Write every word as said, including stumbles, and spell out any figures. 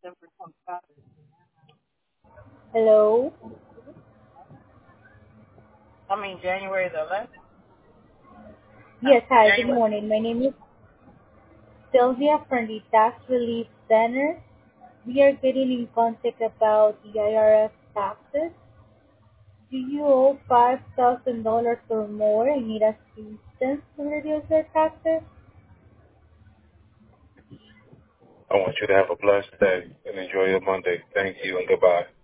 Hello. I mean, January the eleventh? No, Yes, hi, good January. morning. My name is Sylvia from the Tax Relief Center. We are getting in contact about the I R S taxes. Do you owe five thousand dollars or more and need assistance to reduce your taxes? I want you to have a blessed day and enjoy your Monday. Thank you and goodbye.